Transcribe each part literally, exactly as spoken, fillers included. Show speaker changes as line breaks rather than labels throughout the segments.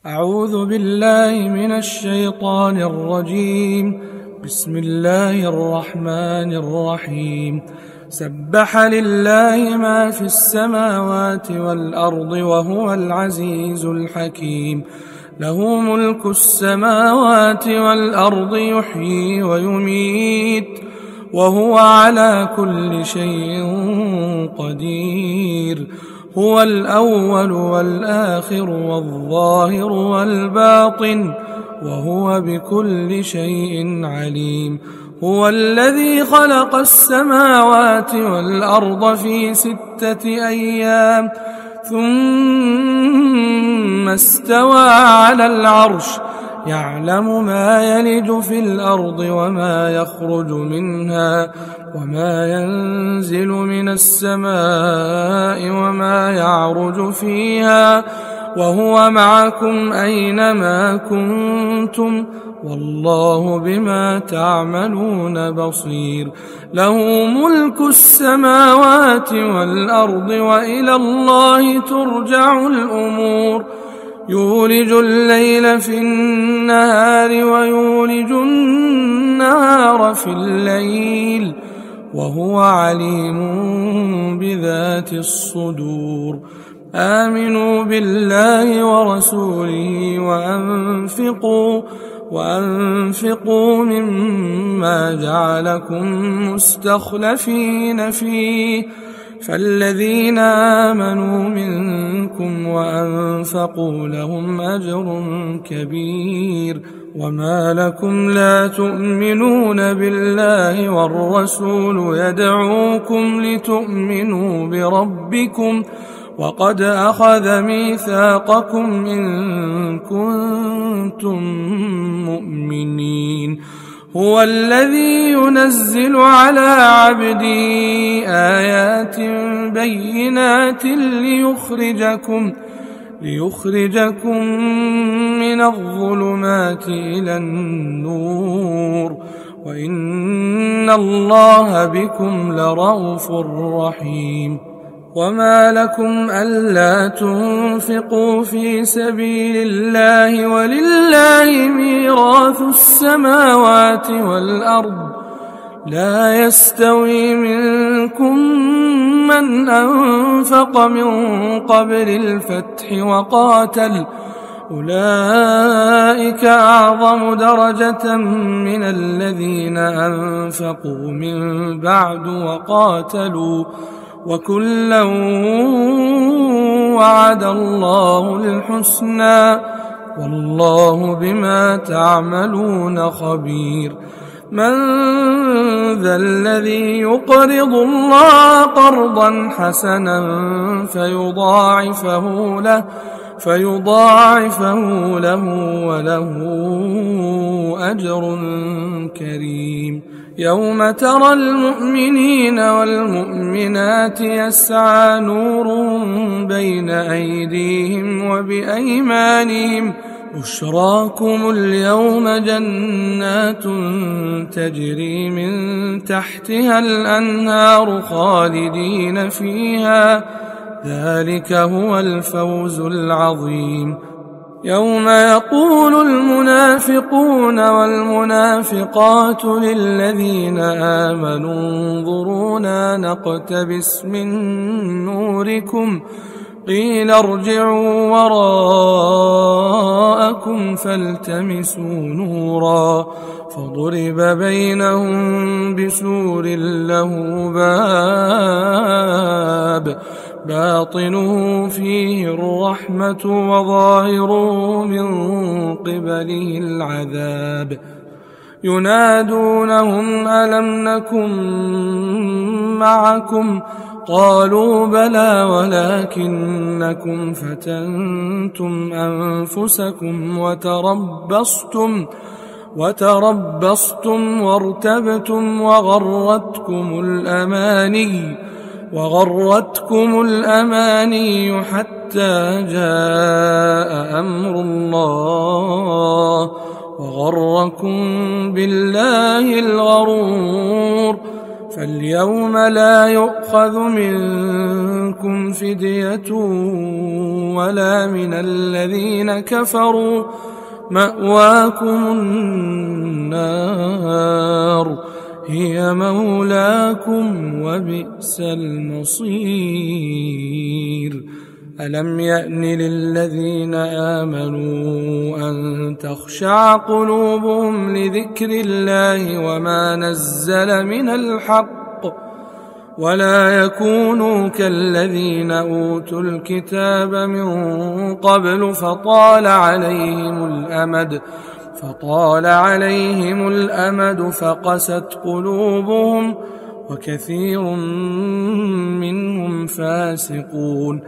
أعوذ بالله من الشيطان الرجيم. بسم الله الرحمن الرحيم. سبح لله ما في السماوات والأرض وهو العزيز الحكيم. له ملك السماوات والأرض يحيي ويميت وهو على كل شيء قدير. هو الأول والآخر والظاهر والباطن وهو بكل شيء عليم. هو الذي خلق السماوات والأرض في ستة أيام ثم استوى على العرش يعلم ما يلج في الأرض وما يخرج منها وما ينزل من السماء وما يعرج فيها وهو معكم أينما كنتم والله بما تعملون بصير. له ملك السماوات والأرض وإلى الله ترجع الأمور. يولج الليل في النهار ويولج النهار في الليل وهو عليم بذات الصدور. آمنوا بالله ورسوله وأنفقوا وأنفقوا مما جعلكم مستخلفين فيه فالذين آمنوا منكم وأنفقوا لهم أجر كبير. وما لكم لا تؤمنون بالله والرسول يدعوكم لتؤمنوا بربكم وقد أخذ ميثاقكم إن كنتم مؤمنين. هو الذي ينزل على عبده آيات بينات ليخرجكم ليخرجكم من الظلمات إلى النور وإن الله بكم لرءوف رحيم. وما لكم ألا تنفقوا في سبيل الله ولله ميراث السماوات والأرض لا يستوي منكم من أنفق من قبل الفتح وقاتل أولئك أعظم درجة من الذين أنفقوا من بعد وقاتلوا وكلا وعد الله الحسنى والله بما تعملون خبير. من ذا الذي يقرض الله قرضا حسنا فيضاعفه له فيضاعفه له وله أجر كريم. يوم ترى المؤمنين والمؤمنات يسعى نورهم بين أيديهم وبأيمانهم بشراكم اليوم جنات تجري من تحتها الأنهار خالدين فيها ذلك هو الفوز العظيم. يوم يقول المنافقون والمنافقات للذين آمنوا انظرونا نقتبس من نوركم قيل ارجعوا وراءكم فالتمسوا نورا فضرب بينهم بسور له باب باطنه فيه الرحمة وظاهره من قبله العذاب. ينادونهم ألم نكن معكم قالوا بلى ولكنكم فتنتم أنفسكم وتربصتم وتربصتم وارتبتم وغرتكم الأماني وغرتكم الأماني حتى جاء أمر الله وغركم بالله الغرور فاليوم لا يؤخذ منكم فدية ولا من الذين كفروا، مأواكم النار هي مولاكم وبئس المصير. ألم يأن للذين آمنوا أن تخشع قلوبهم لذكر الله وما نزل من الحق ولا يكونوا كالذين أوتوا الكتاب من قبل فطال عليهم الأمد فطال عليهم الأمد فقست قلوبهم وكثير منهم فاسقون.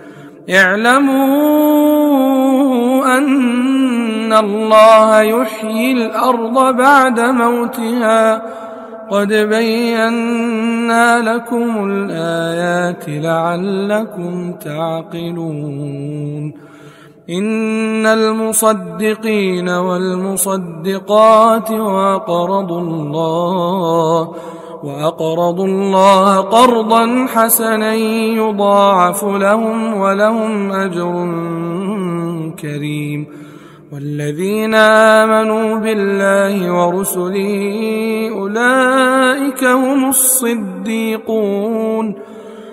اعلموا أن الله يحيي الأرض بعد موتها قد بينا لكم الآيات لعلكم تعقلون. إن المصدقين والمصدقات وأقرضوا الله وأقرضوا الله قرضا حسنا يضاعف لهم ولهم أجر كريم. والذين آمنوا بالله ورسله أولئك هم الصديقون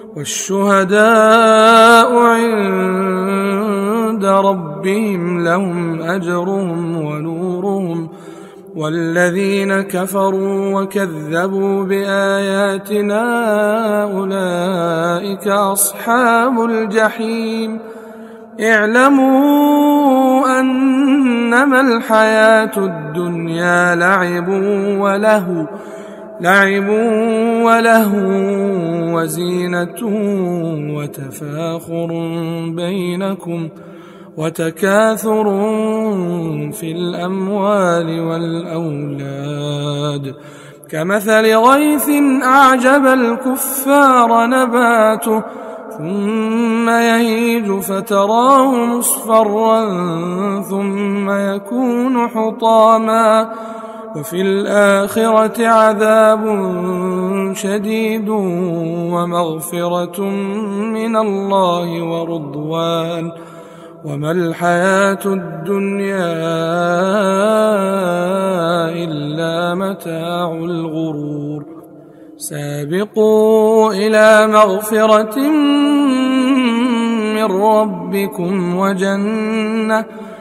والشهداء عند ربهم لهم أجرهم ونورهم. والذين كفروا وكذبوا بآياتنا أولئك أصحاب الجحيم. اعلموا أنما الحياة الدنيا لعب وله لعب وله وزينة وتفاخر بينكم وتكاثر في الأموال والأولاد كمثل غيث أعجب الكفار نباته ثم يهيج فتراه مصفرا ثم يكون حطاما وفي الآخرة عذاب شديد ومغفرة من الله ورضوان وما الحياة الدنيا إلا متاع الغرور. سابقوا إلى مغفرة من ربكم وجنة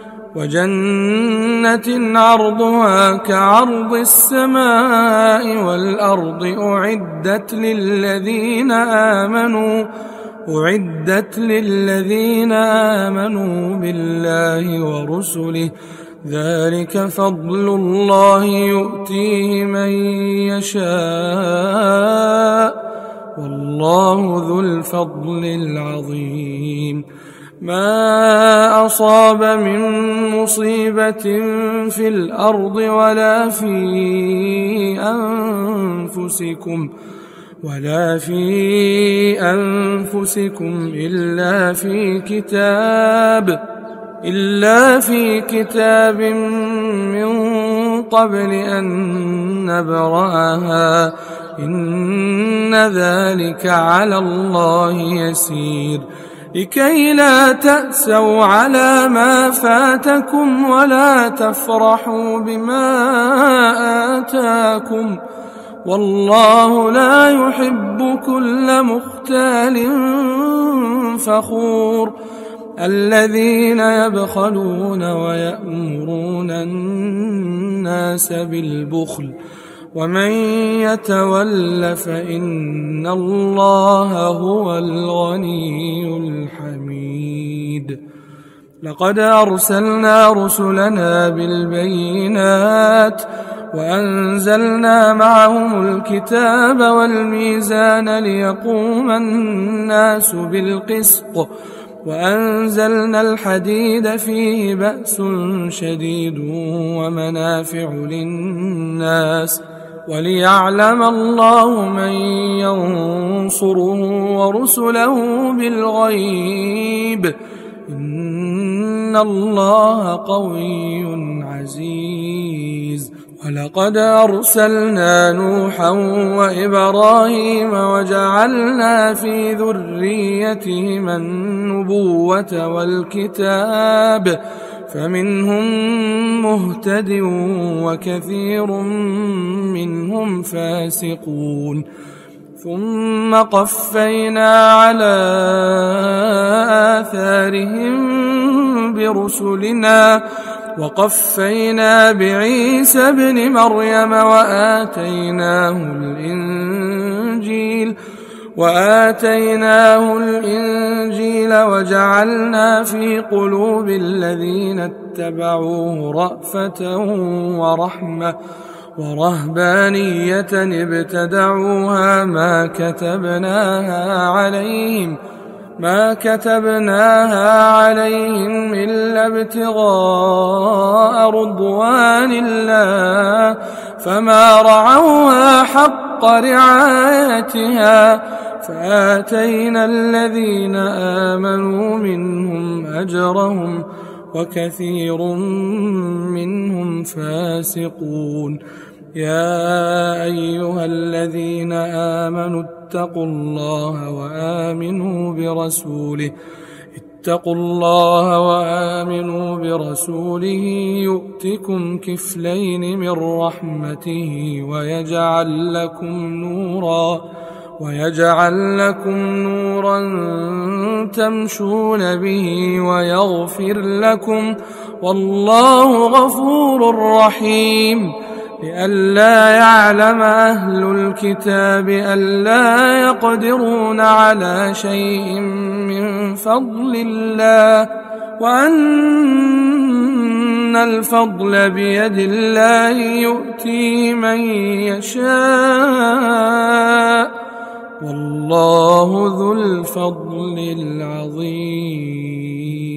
وجنة عرضها كعرض السماء والأرض أعدت للذين آمنوا أعدت للذين آمنوا بالله ورسله ذلك فضل الله يؤتيه من يشاء والله ذو الفضل العظيم. ما أصاب من مصيبة في الأرض ولا في أنفسكم ولا في أنفسكم إلا في كتاب إلا في كتاب من قبل أن نبرأها إن ذلك على الله يسير. لكي لا تأسوا على ما فاتكم ولا تفرحوا بما آتاكم والله لا يحب كل مختال فخور. الذين يبخلون ويأمرون الناس بالبخل ومن يتول فإن الله هو الغني الحميد. لقد أرسلنا رسلنا بالبينات وأنزلنا معهم الكتاب والميزان ليقوم الناس بالقسط وأنزلنا الحديد فيه بأس شديد ومنافع للناس وليعلم الله من ينصره ورسله بالغيب إن الله قوي عزيز. ولقد أرسلنا نوحا وإبراهيم وجعلنا في ذريتهما النبوة والكتاب فمنهم مهتد وكثير منهم فاسقون ثم قفينا على آثارهم برسلنا وقفينا بعيسى ابن مريم وآتيناه الإنجيل وآتيناه الإنجيل وجعلنا في قلوب الذين اتبعوه رأفة ورحمة ورهبانية ابتدعوها ما كتبناها عليهم ما كتبناها عليهم إلا ابتغاء رضوان الله فما رعوها حق رعايتها فآتينا الذين آمنوا منهم أجرهم وكثير منهم فاسقون يا أيها الذين آمنوا اتقوا الله وآمنوا برسوله اتقوا الله وآمنوا برسوله يؤتكم كفلين من رحمته ويجعل لكم نورا ويجعل لكم نورا تمشون به ويغفر لكم والله غفور رحيم لئلا يعلم أهل الكتاب ألا يقدرون على شيء من فضل الله وأن الفضل بيد الله يؤتيه من يشاء والله ذو الفضل العظيم.